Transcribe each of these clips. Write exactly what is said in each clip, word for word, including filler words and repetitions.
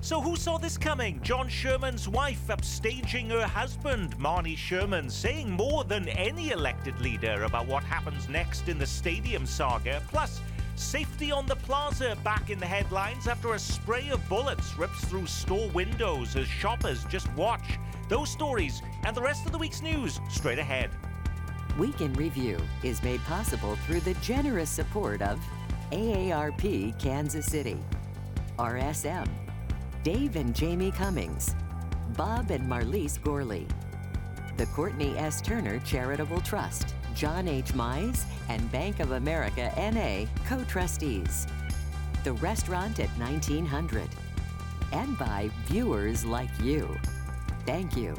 So who saw this coming? John Sherman's wife upstaging her husband, Marnie Sherman, saying more than any elected leader about what happens next in the stadium saga. Plus, safety on the plaza back in the headlines after a spray of bullets rips through store windows as shoppers just watch. Those stories and the rest of the week's news straight ahead. Week in Review is made possible through the generous support of A A R P Kansas City, R S M, Dave and Jamie Cummings, Bob and Marlise Gorley, the Courtney S. Turner Charitable Trust, John H. Mize, and Bank of America N A co-trustees, the restaurant at nineteen hundred, and by viewers like you. Thank you.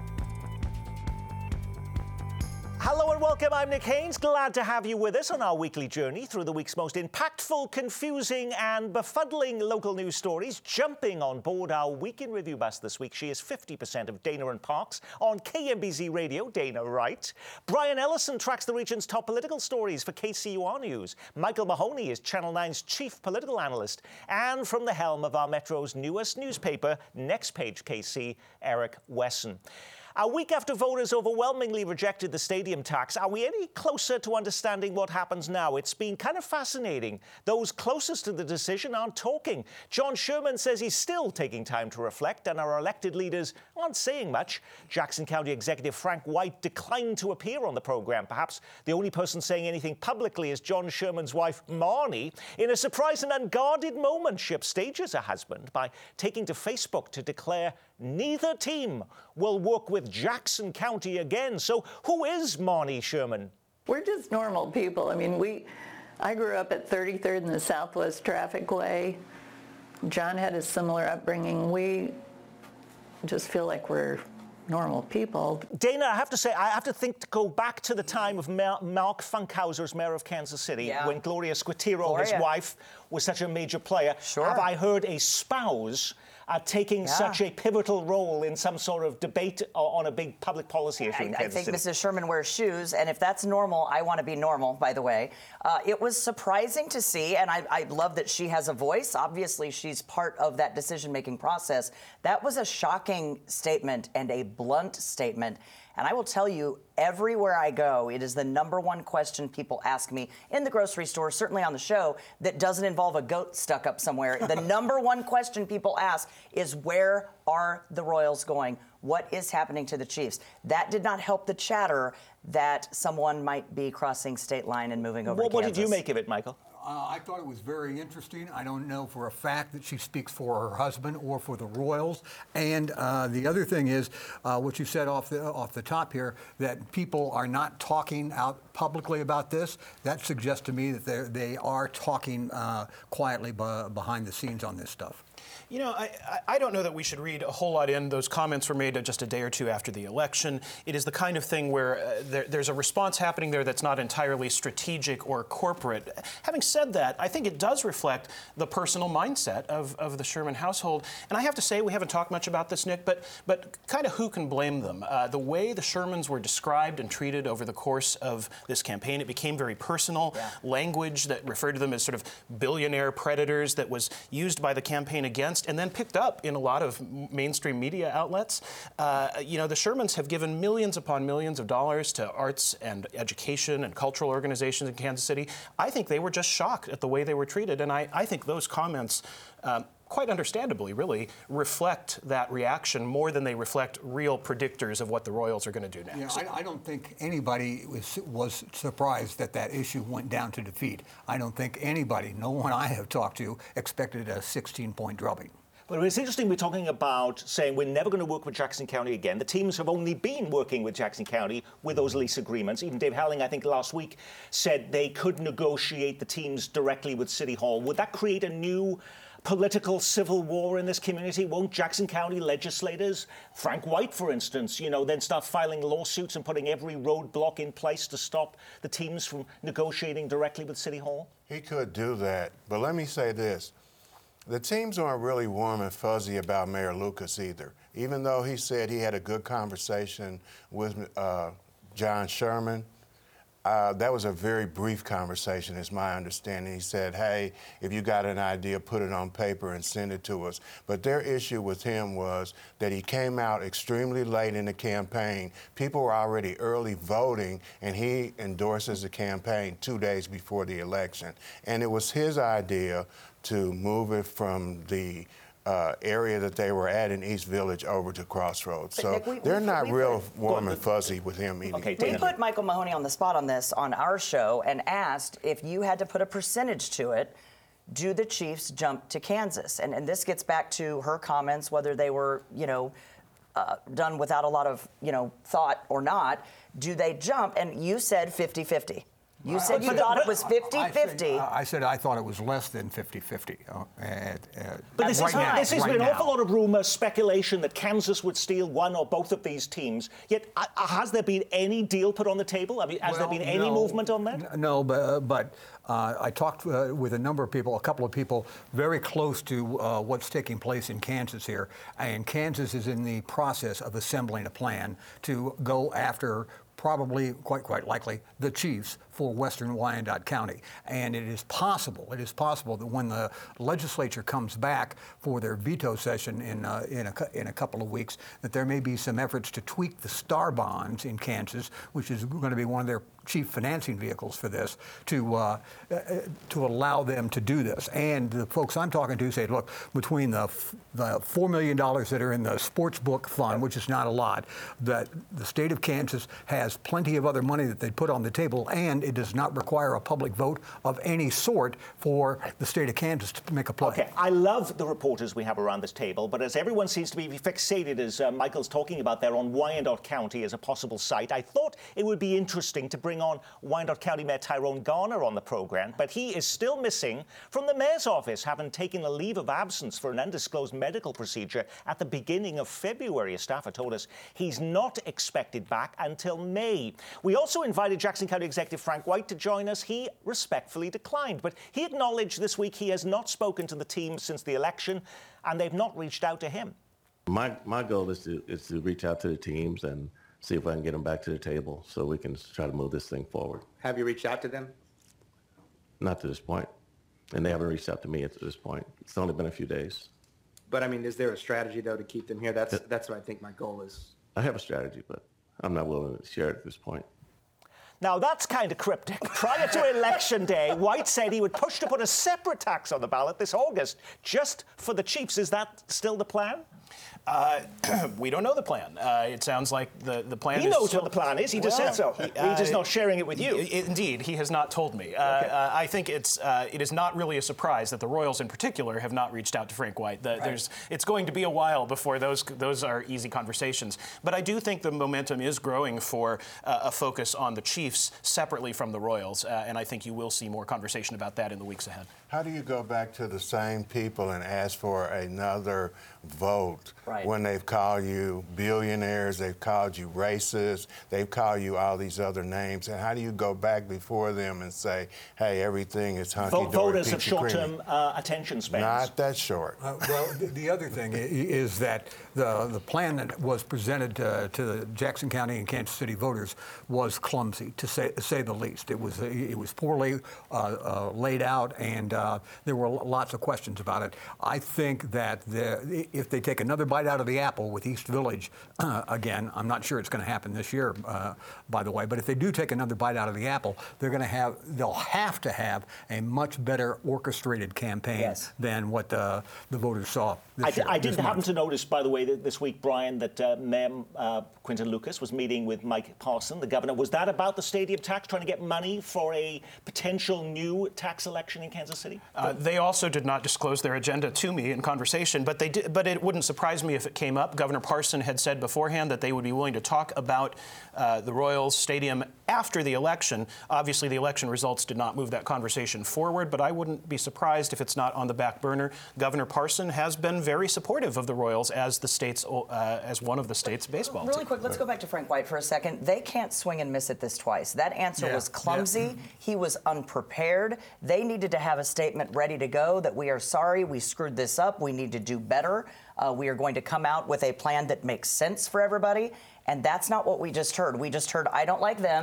Hello and welcome, I'm Nick Haynes. Glad to have you with us on our weekly journey through the week's most impactful, confusing and befuddling local news stories. Jumping on board our Week in Review bus this week, she is fifty percent of Dana and Parks on K M B Z Radio, Dana Wright. Brian Ellison tracks the region's top political stories for K C U R News. Michael Mahoney is Channel nine's chief political analyst. And from the helm of our Metro's newest newspaper, Next Page K C, Eric Wesson. A week after voters overwhelmingly rejected the stadium tax, are we any closer to understanding what happens now? It's been kind of fascinating. Those closest to the decision aren't talking. John Sherman says he's still taking time to reflect, and our elected leaders aren't saying much. Jackson County Executive Frank White declined to appear on the program. Perhaps the only person saying anything publicly is John Sherman's wife, Marnie. In a surprise and unguarded moment, she upstages her husband by taking to Facebook to declare neither team will work with Jackson County again. So who is Marnie Sherman? We're just normal people. I mean, we, I grew up at thirty-third and the Southwest Traffic Way. John had a similar upbringing. We just feel like we're normal people. Dana, I have to say, I have to think to go back to the time of Mar- Mark Funkhauser as mayor of Kansas City, yeah. when Gloria Squatiro, Gloria. his wife, was such a major player. Sure. Have I heard a spouse uh, taking yeah. such a pivotal role in some sort of debate on a big public policy issue I, in Kansas I think City? Missus Sherman wears shoes, and if that's normal, I want to be normal, by the way. Uh, it was surprising to see, and I, I love that she has a voice. Obviously, she's part of that decision-making process. That was a shocking statement and a blunt statement. And I will tell you, everywhere I go, it is the number one question people ask me in the grocery store, certainly on the show, that doesn't involve a goat stuck up somewhere. The number one question people ask is, where are the Royals going? What is happening to the Chiefs? That did not help the chatter that someone might be crossing state line and moving over well, to What Kansas. did you make of it, Michael? Uh, I thought it was very interesting. I don't know for a fact that she speaks for her husband or for the Royals. And uh, the other thing is, uh, what you said off the off the top here, that people are not talking out publicly about this. That suggests to me that they they are talking uh, quietly b- behind the scenes on this stuff. You know, I, I don't know that we should read a whole lot in. Those comments were made just a day or two after the election. It is the kind of thing where uh, there, there's a response happening there that's not entirely strategic or corporate. Having said that, I think it does reflect the personal mindset of, of the Sherman household. And I have to say, we haven't talked much about this, Nick, but, but kind of who can blame them? Uh, the way the Shermans were described and treated over the course of this campaign, it became very personal. Yeah. Language that referred to them as sort of billionaire predators that was used by the campaign against and then picked up in a lot of mainstream media outlets. Uh, you know, the Shermans have given millions upon millions of dollars to arts and education and cultural organizations in Kansas City. I think they were just shocked at the way they were treated, and I, I think those comments, um, quite understandably, really, reflect that reaction more than they reflect real predictors of what the Royals are going to do next. Yeah, I, I don't think anybody was, was surprised that that issue went down to defeat. I don't think anybody, no one I have talked to, expected a sixteen-point drubbing. But it's interesting we're talking about saying we're never going to work with Jackson County again. The teams have only been working with Jackson County with those lease agreements. Even Dave Helling, I think last week, said they could negotiate the teams directly with City Hall. Would that create a new political civil war in this community? Won't Jackson County legislators, Frank White, for instance, you know, then start filing lawsuits and putting every roadblock in place to stop the teams from negotiating directly with City Hall? He could do that. But let me say this. The teams aren't really warm and fuzzy about Mayor Lucas either. Even though he said he had a good conversation with uh, John Sherman, Uh, that was a very brief conversation, is my understanding. He said, hey, if you got an idea, put it on paper and send it to us. But their issue with him was that he came out extremely late in the campaign. People were already early voting, and he endorses the campaign two days before the election. And it was his idea to move it from the Uh, area that they were at in East Village over to Crossroads. But So Nick, we- they're we- not we real put- warm and fuzzy with him either. Okay, We Dana. put Michael Mahoney on the spot on this on our show and asked if you had to put a percentage to it, do the Chiefs jump to Kansas? And, and this gets back to her comments, whether they were, you know, uh, done without a lot of, you know, thought or not. Do they jump? And you said fifty-fifty. You said you but- thought but- it was I fifty-fifty. said, I said I thought it was less than fifty-fifty. Uh, uh, But this, right is, now, this has right been an now. awful lot of rumour, speculation that Kansas would steal one or both of these teams. Yet, uh, has there been any deal put on the table? I mean, has there Well, been any no, movement on that? n- No, but, uh, but uh, I talked uh, with a number of people, a couple of people very close to uh, what's taking place in Kansas here. And Kansas is in the process of assembling a plan to go after probably, quite quite likely, the Chiefs for Western Wyandotte County. And it is possible, it is possible that when the legislature comes back for their veto session in, uh, in, a, cou- in a couple of weeks, that there may be some efforts to tweak the STAR bonds in Kansas, which is going to be one of their chief financing vehicles for this, to uh, uh, to allow them to do this. And the folks I'm talking to say, look, between the f- the four million dollars that are in the sports book fund, which is not a lot, that the state of Kansas has plenty of other money that they put on the table, and it does not require a public vote of any sort for the state of Kansas to make a play. Okay, I love the reporters we have around this table, but as everyone seems to be fixated, as uh, Michael's talking about there, on Wyandotte County as a possible site, I thought it would be interesting to bring on Wyandotte County Mayor Tyrone Garner on the programme, but he is still missing from the mayor's office, having taken a leave of absence for an undisclosed medical procedure at the beginning of February. A staffer told us he's not expected back until May. We also invited Jackson County Executive Frank White to join us. He respectfully declined, but he acknowledged this week he has not spoken to the team since the election, and they've not reached out to him. My my goal is to is to reach out to the teams and see if I can get them back to the table so we can try to move this thing forward. Have you reached out to them? Not to this point, and they haven't reached out to me at this point. It's only been a few days. But I mean, is there a strategy though to keep them here? That's that's what I think my goal is. I have a strategy, but I'm not willing to share it at this point. Now, that's kind of cryptic. Prior to Election Day, White said he would push to put a separate tax on the ballot this August just for the Chiefs. Is that still the plan? Uh, we don't know the plan. Uh, it sounds like the, the plan He is knows still, what the plan is. He just Well, said so. he- He's just uh, not sharing it with you. I- Indeed, he has not told me. Uh, Okay. uh, I think it's uh, it is not really a surprise that the Royals, in particular, have not reached out to Frank White. The, There's it's going to be a while before those those are easy conversations. But I do think the momentum is growing for uh, a focus on the Chiefs separately from the Royals, uh, and I think you will see more conversation about that in the weeks ahead. How do you go back to the same people and ask for another vote Right. when they've called you billionaires, they've called you racist, they've called you all these other names? And how do you go back before them and say, hey, everything is Vote hunky-dory, voters have peachy-creamy? short-term uh, attention spans. Not that short. Uh, well, the, the other thing i- is that the the plan that was presented uh, to the Jackson County and Kansas City voters was clumsy, to say say the least. It was it was poorly uh, uh, laid out, and uh, there were lots of questions about it. I think that the, if they take another bite out of the apple with East Village uh, again, I'm not sure it's going to happen this year, uh, by the way. But if they do take another bite out of the apple, they're going to have they'll have to have a much better orchestrated campaign Yes. than what uh, the voters saw this I, year. I this did happen month. to notice, by the way, that this week, Brian, that uh, Mayor uh, Quinton Lucas was meeting with Mike Parson, the governor. Was that about the stadium tax, trying to get money for a potential new tax election in Kansas City? Uh, they also did not disclose their agenda to me in conversation, but they did, but it wouldn't surprise me if it came up. Governor Parson had said beforehand that they would be willing to talk about uh, the Royals Stadium after the election. Obviously, the election results did not move that conversation forward, but I wouldn't be surprised if it's not on the back burner. Governor Parson has been very supportive of the Royals as the state's uh, as one of the state's baseball Really teams. quick, let's go back to Frank White for a second. They can't swing and miss it this twice. That answer Yeah, was clumsy. yeah. He was unprepared. They needed to have a statement ready to go that we are sorry, we screwed this up, we need to do better. Uh, we are going to come out with a plan that makes sense for everybody. And that's not what we just heard. We just heard, I don't like them.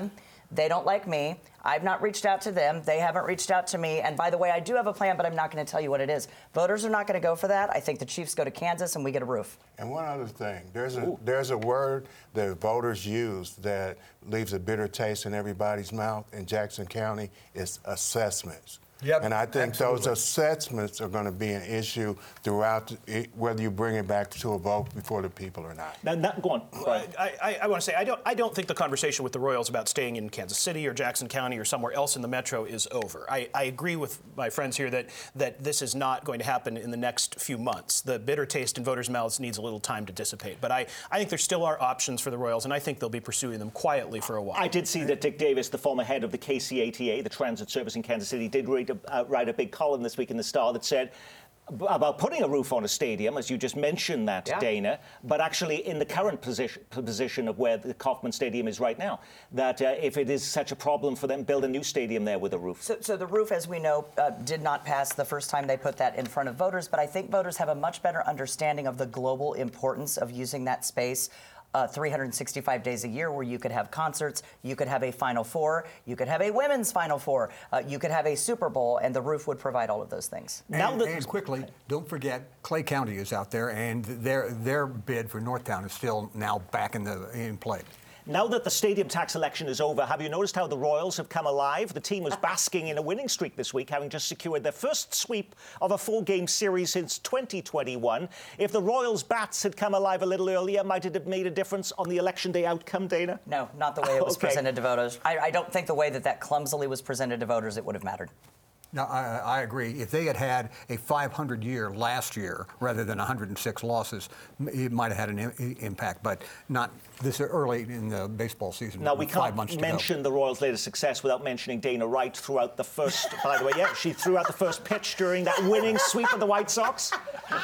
They don't like me. I've not reached out to them. They haven't reached out to me. And by the way, I do have a plan, but I'm not going to tell you what it is. Voters are not going to go for that. I think the Chiefs go to Kansas and we get a roof. And one other thing, there's a there's a word that voters use that leaves a bitter taste in everybody's mouth in Jackson County. It's assessments. Yep, and I think absolutely. those assessments are going to be an issue throughout, the, whether you bring it back to a vote before the people or not. Now, that, go on. I, I, I want to say I don't. I don't think the conversation with the Royals about staying in Kansas City or Jackson County or somewhere else in the metro is over. I, I agree with my friends here that that this is not going to happen in the next few months. The bitter taste in voters' mouths needs a little time to dissipate. But I, I think there still are options for the Royals, and I think they'll be pursuing them quietly for a while. I did see that Dick Davis, the former head of the K C A T A, the transit service in Kansas City, did read a, uh, write a big column this week in the Star that said about putting a roof on a stadium, as you just mentioned that, yeah. Dana, but actually in the current position, position of where the Kauffman Stadium is right now, that uh, if it is such a problem for them, build a new stadium there with a roof. So, so the roof, as we know, uh, did not pass the first time they put that in front of voters, but I think voters have a much better understanding of the global importance of using that space. Uh, three hundred sixty-five days a year where you could have concerts, you could have a Final Four, you could have a women's Final Four, uh, you could have a Super Bowl, and the roof would provide all of those things. And, Now that- and quickly, don't forget, Clay County is out there, and their their bid for Northtown is still now back in the in play. Now that the stadium tax election is over, have you noticed how the Royals have come alive? The team was basking in a winning streak this week, having just secured their first sweep of a four-game series since twenty twenty-one. If the Royals' bats had come alive a little earlier, might it have made a difference on the election day outcome, Dana? No, not the way it was Okay. presented to voters. I, I don't think the way that that clumsily was presented to voters, it would have mattered. No, I, I agree. If they had had a five hundred year last year rather than one hundred six losses, m- it might have had an im- impact, but not this early in the baseball season. Now, we five can't months to go. mention the Royals' latest success without mentioning Dana Wright throughout the first, by the way, yeah, she threw out the first pitch during that winning sweep of the White Sox.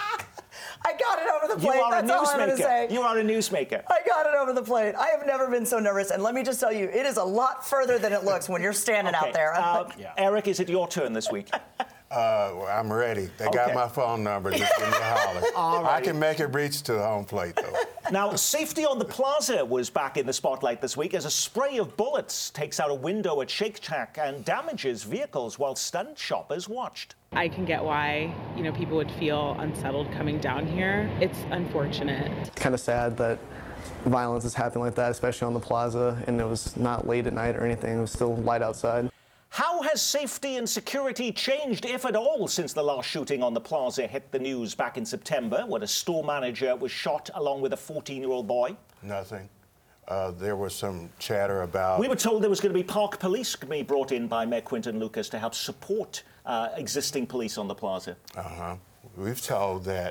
I got it over the You plate. are a That's all I'm going to newsmaker. say. You are a newsmaker. I got it over the plate. I have never been so nervous. And let me just tell you, it is a lot further than it looks when you're standing Okay, out there. uh, Eric, is it your turn this week? Uh, well, I'm ready. They Okay. got my phone number. Just give me a holler. All I righty. can make it reach to the home plate, though. Now, safety on the plaza was back in the spotlight this week as a spray of bullets takes out a window at Shake Shack and damages vehicles while stunned shoppers watched. I can get why, you know, people would feel unsettled coming down here. It's unfortunate. It's kind of sad that violence is happening like that, especially on the plaza, and it was not late at night or anything. It was still light outside. How has safety and security changed, if at all, since the last shooting on the plaza hit the news back in September, when a store manager was shot along with a fourteen-year-old boy? Nothing. Uh, there was some chatter about... We were told there was going to be park police be brought in by Mayor Quinton Lucas to help support uh, existing police on the plaza. Uh-huh. We've told that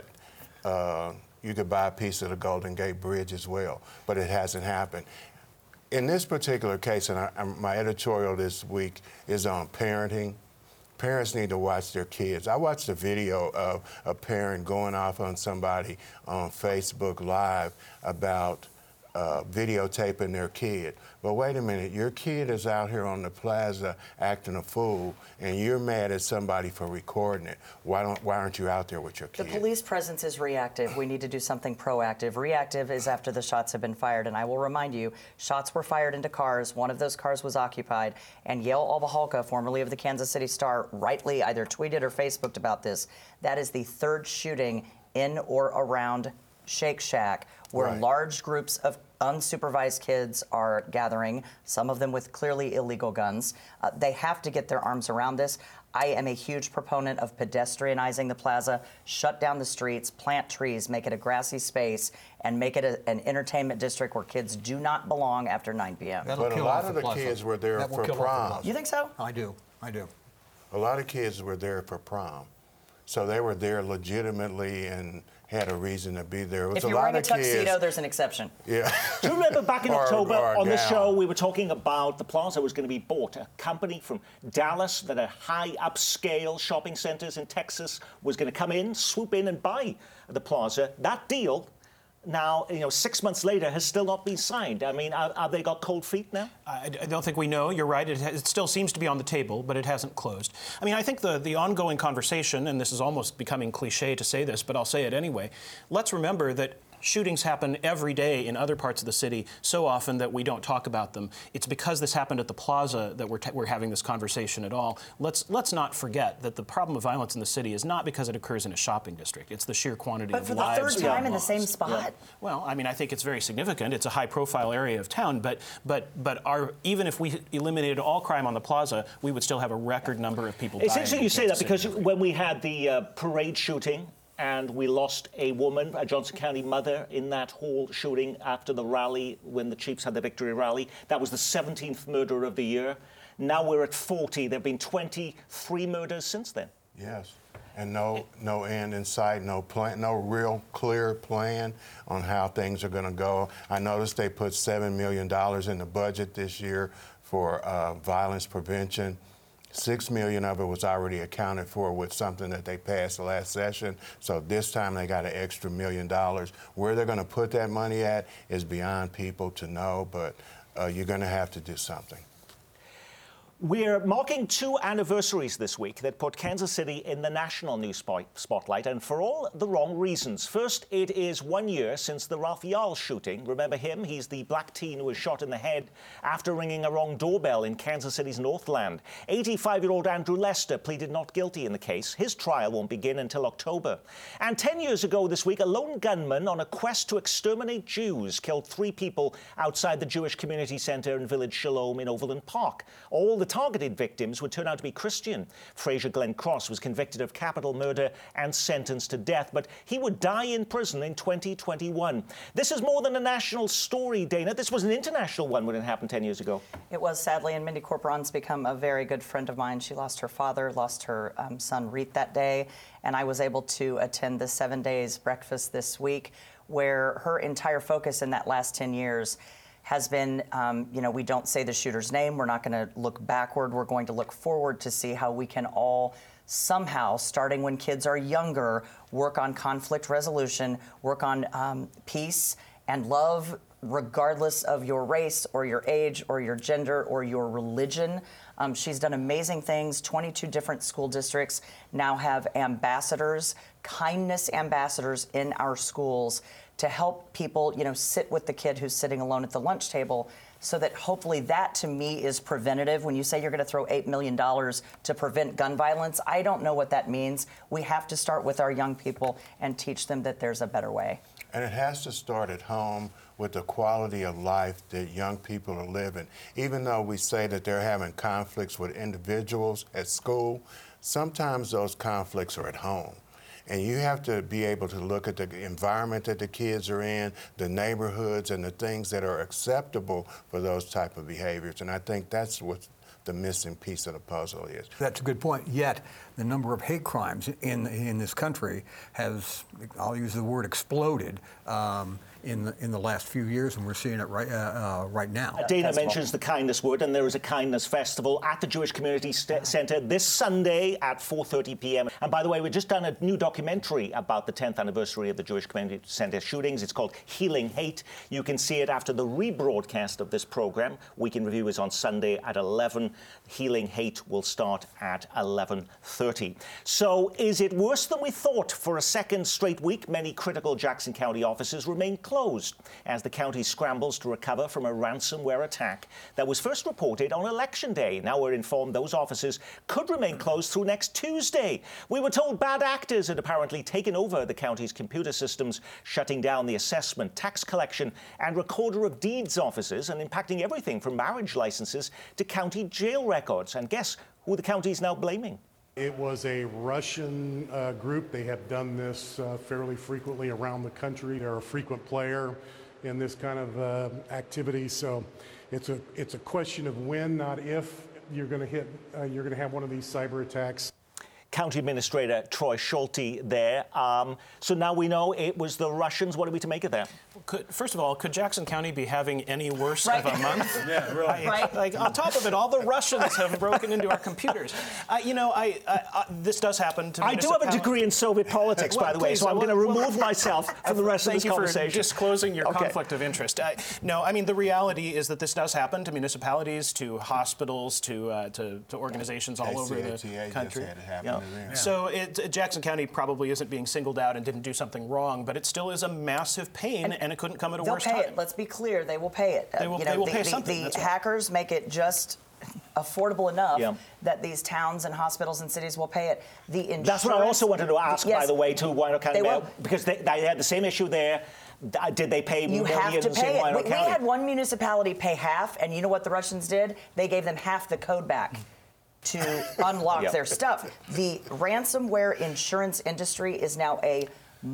uh, you could buy a piece of the Golden Gate Bridge as well, but it hasn't happened. In this particular case, and I, I, my editorial this week is on parenting. Parents need to watch their kids. I watched a video of a parent going off on somebody on Facebook Live about uh, videotaping their kid. But wait a minute, your kid is out here on the plaza acting a fool, and you're mad at somebody for recording it. Why don't? Why aren't you out there with your The kid? police presence is reactive. We need to do something proactive. Reactive is after the shots have been fired. And I will remind you, shots were fired into cars. One of those cars was occupied. And Yale Alvahalka, formerly of the Kansas City Star, rightly either tweeted or Facebooked about this. That is the third shooting in or around Shake Shack, where Right. large groups of unsupervised kids are gathering, some of them with clearly illegal guns. Uh, they have to get their arms around this. I am a huge proponent of pedestrianizing the plaza, shut down the streets, plant trees, make it a grassy space, and make it a, an entertainment district where kids do not belong after nine p m That'll But a kill lot off of the plaza. kids were there That will for kill off the prom. plaza. You think so? I do. I do. A lot of kids were there for prom. So they were there legitimately and had a reason to be there. It was If a you're lot wearing a of tuxedo, kids. there's an exception. Yeah. Do you remember back in Or- October or a on the gown. show, we were talking about the plaza was going to be bought. A company from Dallas that had high upscale shopping centers in Texas was going to come in, swoop in and buy the plaza. That deal now, you know, six months later has still not been signed. I mean, are, have they got cold feet now? I, I don't think we know. You're right. It, ha- it still seems to be on the table, but it hasn't closed. I mean, I think the, the ongoing conversation, and this is almost becoming cliche to say this, but I'll say it anyway. Let's remember that shootings happen every day in other parts of the city so often that we don't talk about them. It's because this happened at the Plaza that we're, we're having this conversation at all. Let's, let's not forget that the problem of violence in the city is not because it occurs in a shopping district. It's the sheer quantity but of for lives. the third time in the same spot? Yeah. Well, I mean, I think it's very significant. It's a high-profile area of town, but but but our even if we eliminated all crime on the Plaza, we would still have a record number of people dying. It's interesting you say that because City. when we had the uh, parade shooting and we lost a woman, a Johnson County mother, in that whole shooting after the rally, when the Chiefs had the victory rally, that was the seventeenth murder of the year. Now we're at forty. There have been twenty-three murders since then. Yes. And no, no end in sight, no plan, no real clear plan on how things are going to go. I noticed they put seven million dollars in the budget this year for uh, violence prevention. Six million of it was already accounted for with something that they passed the last session. So this time they got an extra million dollars. Where they're going to put that money at is beyond people to know, but uh, you're going to have to do something. We're marking two anniversaries this week that put Kansas City in the national news spotlight, and for all the wrong reasons. First, it is one year since the Ralph Yarl shooting. Remember him? He's the black teen who was shot in the head after ringing a wrong doorbell in Kansas City's Northland. eighty-five-year-old Andrew Lester pleaded not guilty in the case. His trial won't begin until October. And ten years ago this week, a lone gunman on a quest to exterminate Jews killed three people outside the Jewish Community Center in Village Shalom in Overland Park. All the targeted victims would turn out to be Christian. Fraser Glenn Cross was convicted of capital murder and sentenced to death, but he would die in prison in twenty twenty-one. This is more than a national story, Dana. This was an international one when it happened ten years ago. It was, sadly, and Mindy Corporon's become a very good friend of mine. She lost her father, lost her um, son Reet that day, and I was able to attend the seven days breakfast this week, where her entire focus in that last ten years has been, um, you know, we don't say the shooter's name. We're not going to look backward. We're going to look forward to see how we can all somehow, starting when kids are younger, work on conflict resolution, work on um, peace and love, regardless of your race or your age or your gender or your religion. Um, she's done amazing things. twenty-two different school districts now have ambassadors, kindness ambassadors in our schools to help people, you know, sit with the kid who's sitting alone at the lunch table, so that hopefully that, to me, is preventative. When you say you're going to throw eight million dollars to prevent gun violence, I don't know what that means. We have to start with our young people and teach them that there's a better way. And it has to start at home with the quality of life that young people are living. Even though we say that they're having conflicts with individuals at school, sometimes those conflicts are at home. And you have to be able to look at the environment that the kids are in, the neighborhoods, and the things that are acceptable for those type of behaviors. And I think that's what the missing piece of the puzzle is. That's a good point. Yet the number of hate crimes in in this country has, I'll use the word, exploded um, in the in the last few years, and we're seeing it right uh, uh, right now. Dana mentions the kindness word, and there is a kindness festival at the Jewish Community St- Center this Sunday at four thirty p.m. And by the way, we've just done a new documentary about the tenth anniversary of the Jewish Community Center shootings. It's called Healing Hate. You can see it after the rebroadcast of this program. Week in Review is on Sunday at eleven. Healing Hate will start at eleven thirty. So is it worse than we thought? For a second straight week, many critical Jackson County offices remain closed as the county scrambles to recover from a ransomware attack that was first reported on Election Day. Now we're informed those offices could remain closed through next Tuesday. We were told bad actors had apparently taken over the county's computer systems, shutting down the assessment, tax collection, and recorder of deeds offices, and impacting everything from marriage licenses to county jail records. And guess who the county is now blaming? It was a Russian uh, group. They have done this uh, fairly frequently around the country. They're a frequent player in this kind of uh, activity. So it's a it's a question of when, not if, you're going to hit. Uh, you're going to have one of these cyber attacks. County Administrator Troy Schulte there. Um, so now we know it was the Russians. What are we to make of that? Could, first of all, could Jackson County be having any worse right. of a month? Yeah, really. I, right. Like, on top of it, all the Russians have broken into our computers. Uh, you know, I, I, I this does happen to I do have a degree in Soviet politics, well, by the way, please, so I'm well, going to well, remove myself from the rest of this Thank you conversation. for disclosing your Okay. conflict of interest. Uh, no, I mean, the reality is that this does happen to municipalities, to hospitals, to uh, to, to organizations all over the country. Just had it happen Yeah. then. So it, Jackson County probably isn't being singled out and didn't do something wrong, but it still is a massive pain, and, and it couldn't come at a they'll worse pay time. It. Let's be clear, they will pay it. They will, you know, they will the, pay the, something. The That's hackers make it just affordable enough Yeah. that these towns and hospitals and cities will pay it. The insurance, That's what I also wanted to ask, yes, by the way, to Wyandotte County they Mayor, will. because they, they had the same issue there. D- Did they pay You millions have to pay in it. We, Wyandotte we County? had one municipality pay half, and you know what the Russians did? They gave them half the code back to unlock Yep. their stuff. The ransomware insurance industry is now a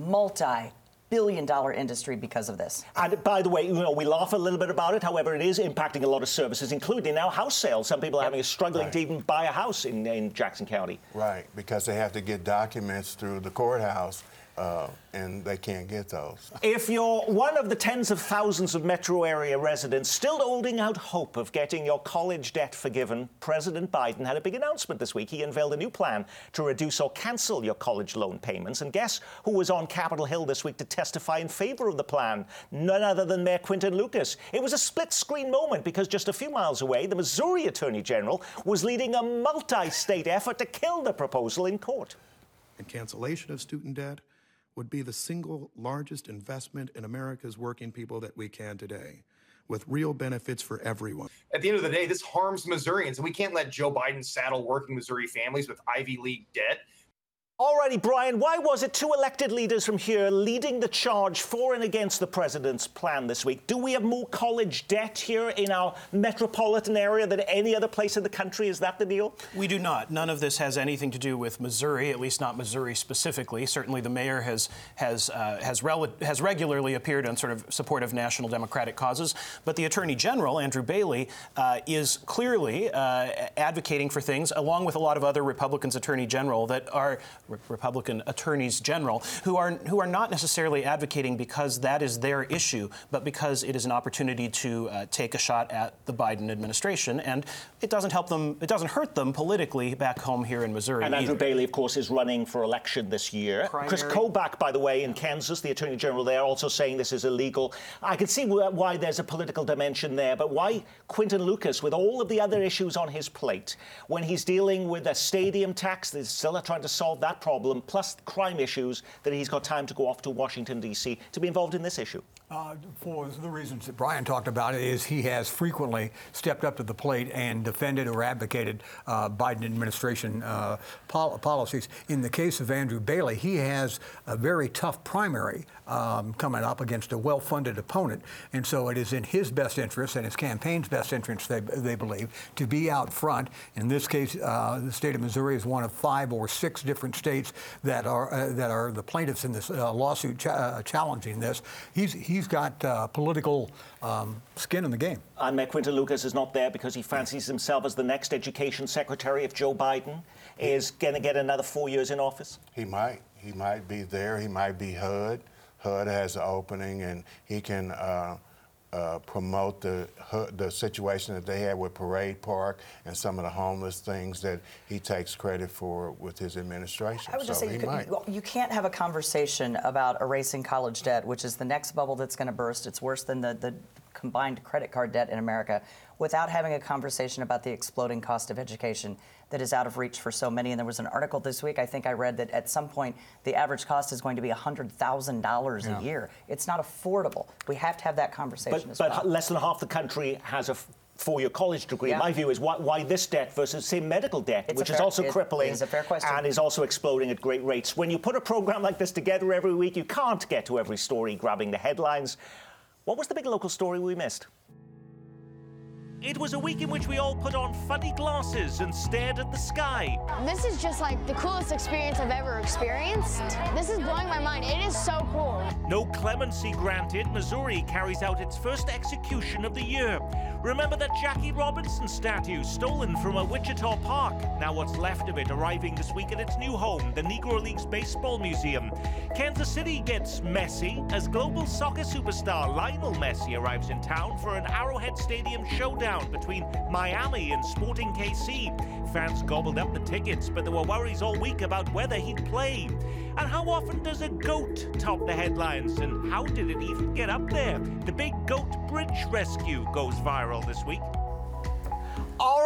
multi-billion dollar industry because of this. And by the way, you know, we laugh a little bit about it. However, it is impacting a lot of services, including now house sales. Some people are having a struggling Right. to even buy a house in, in Jackson County. Right, because they have to get documents through the courthouse, uh, and they can't get those. If you're one of the tens of thousands of metro area residents still holding out hope of getting your college debt forgiven, President Biden had a big announcement this week. He unveiled a new plan to reduce or cancel your college loan payments. And guess who was on Capitol Hill this week to testify in favor of the plan? None other than Mayor Quinton Lucas. It was a split-screen moment because just a few miles away, the Missouri Attorney General was leading a multi-state effort to kill the proposal in court. And cancellation of student debt would be the single largest investment in America's working people that we can today, with real benefits for everyone. At the end of the day, this harms Missourians, and we can't let Joe Biden saddle working Missouri families with Ivy League debt. Alrighty, Brian, why was it two elected leaders from here leading the charge for and against the president's plan this week? Do we have more college debt here in our metropolitan area than any other place in the country? Is that the deal? We do not. None of this has anything to do with Missouri, at least not Missouri specifically. Certainly the mayor has has uh, has, rel- has regularly appeared on sort of support of national Democratic causes. But the Attorney General, Andrew Bailey, uh, is clearly uh, advocating for things, along with a lot of other Republicans Attorney General that are Republican attorneys general who are who are not necessarily advocating because that is their issue, but because it is an opportunity to uh, take a shot at the Biden administration, and it doesn't help them, it doesn't hurt them politically back home here in Missouri. And Andrew either. Bailey, of course, is running for election this year. Primary. Chris Kobach, by the way, in Kansas, the Attorney General there, also saying this is illegal. I can see wh- why there's a political dimension there, but why Quinton Lucas, with all of the other issues on his plate, when he's dealing with a stadium tax, they're still trying to solve that problem, plus crime issues, that he's got time to go off to Washington, D C to be involved in this issue? Uh, for the reasons that Brian talked about, is he has frequently stepped up to the plate and defended or advocated uh, Biden administration uh, pol- policies. In the case of Andrew Bailey, he has a very tough primary um, coming up against a well-funded opponent, and so it is in his best interest and his campaign's best interest, they, they believe, to be out front. In this case, uh, the state of Missouri is one of five or six different states that are uh, that are the plaintiffs in this uh, lawsuit ch- uh, challenging this. He's he's got uh, political um, skin in the game. And Mayor Quinton Lucas is not there because he fancies himself as the next education secretary if Joe Biden is going to get another four years in office? He might. He might be there. He might be H U D. H U D has an opening, and he can uh, uh, promote the the situation that they had with Parade Park and some of the homeless things that he takes credit for with his administration. I would just so say he you, might. could, you, you can't have a conversation about erasing college debt, which is the next bubble that's going to burst. It's worse than the, the combined credit card debt in America, without having a conversation about the exploding cost of education that is out of reach for so many. And there was an article this week, I think I read, that at some point the average cost is going to be one hundred thousand dollars Yeah. a year. It's not affordable. We have to have that conversation But, as but well. less than half the country has a f- four-year college degree. Yeah. My view is why, why this debt versus, say, medical debt, It's a which is fair- also it- crippling it is a fair question. and is also exploding at great rates. When you put a program like this together every week, you can't get to every story grabbing the headlines. What was the big local story we missed? It was a week in which we all put on funny glasses and stared at the sky. This is just like the coolest experience I've ever experienced. This is blowing my mind. It is so cool. No clemency granted, Missouri carries out its first execution of the year. Remember that Jackie Robinson statue stolen from a Wichita park? Now what's left of it arriving this week at its new home, the Negro Leagues Baseball Museum. Kansas City gets messy as global soccer superstar Lionel Messi arrives in town for an Arrowhead Stadium showdown between Miami and Sporting K C. Fans gobbled up the tickets, but there were worries all week about whether he'd play. And how often does a goat top the headlines? And how did it even get up there? The big goat bridge rescue goes viral this week. All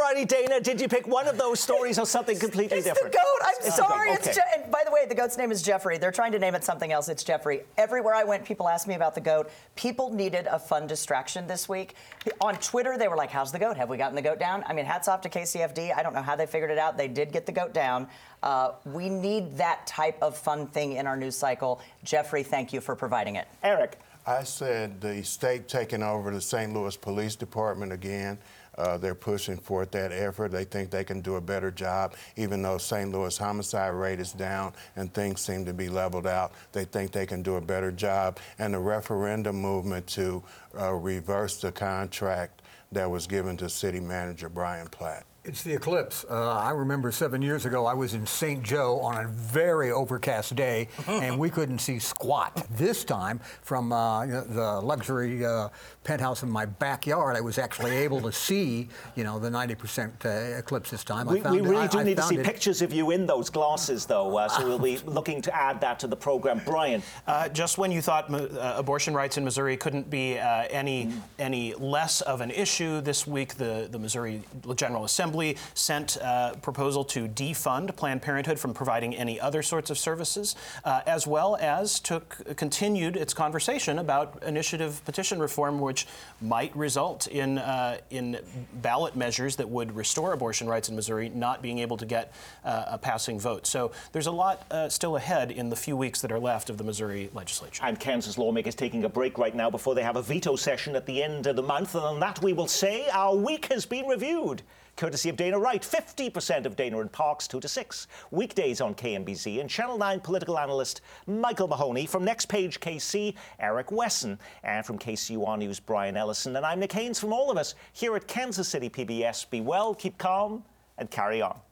righty, Dana, did you pick one of those stories or something completely it's different? It's the goat. I'm it's sorry. Goat. It's okay. Je- and by the way, the goat's name is Jeffrey. They're trying to name it something else. It's Jeffrey. Everywhere I went, people asked me about the goat. People needed a fun distraction this week. On Twitter, they were like, how's the goat? Have we gotten the goat down? I mean, hats off to K C F D. I don't know how they figured it out. They did get the goat down. Uh, we need that type of fun thing in our news cycle. Jeffrey, thank you for providing it. Eric. I said the state taking over the Saint Louis Police Department again. Uh, they're pushing forth that effort. They think they can do a better job, even though Saint Louis homicide rate is down and things seem to be leveled out. They think they can do a better job. And the referendum movement to uh, reverse the contract that was given to city manager Brian Platt. It's the eclipse. Uh, I remember seven years ago, I was in Saint Joe on a very overcast day, and we couldn't see squat. This time, from uh, the luxury uh, penthouse in my backyard, I was actually able to see, you know, the ninety percent uh, eclipse this time. We, I found we really it, do I, need I to see it. pictures of you in those glasses, though, uh, so we'll be looking to add that to the program. Brian. Uh, just when you thought uh, abortion rights in Missouri couldn't be uh, any mm. any less of an issue, this week the, the Missouri General Assembly sent a proposal to defund Planned Parenthood from providing any other sorts of services, uh, as well as took continued its conversation about initiative petition reform, which might result in uh, in ballot measures that would restore abortion rights in Missouri not being able to get uh, a passing vote. So there's a lot uh, still ahead in the few weeks that are left of the Missouri legislature. And Kansas lawmakers taking a break right now before they have a veto session at the end of the month. And on that we will say our week has been reviewed. Courtesy of Dana Wright, fifty percent of Dana and Parks, two to six. Weekdays on K M B Z, and Channel nine political analyst Michael Mahoney. From Next Page K C, Eric Wesson. And from K C U R News, Brian Ellison. And I'm Nick Haynes. From all of us here at Kansas City P B S, be well, keep calm, and carry on.